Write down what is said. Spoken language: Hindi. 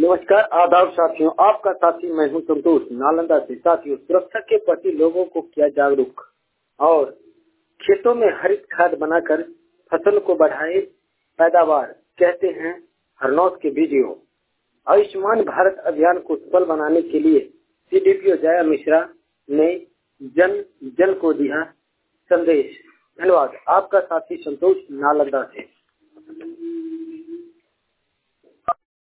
नमस्कार, आदाब साथियों। आपका साथी मैं हूं संतोष, नालंदा से। साथियों, सुरक्षा के प्रति लोगों को किया जागरूक और खेतों में हरित खाद बनाकर फसल को बढ़ाए पैदावार, कहते हैं हरनौत के वीडियो। आयुष्मान भारत अभियान को सफल बनाने के लिए सीडीपीओ जया मिश्रा ने जन जन को दिया संदेश। धन्यवाद। आपका साथी संतोष, नालंदा से।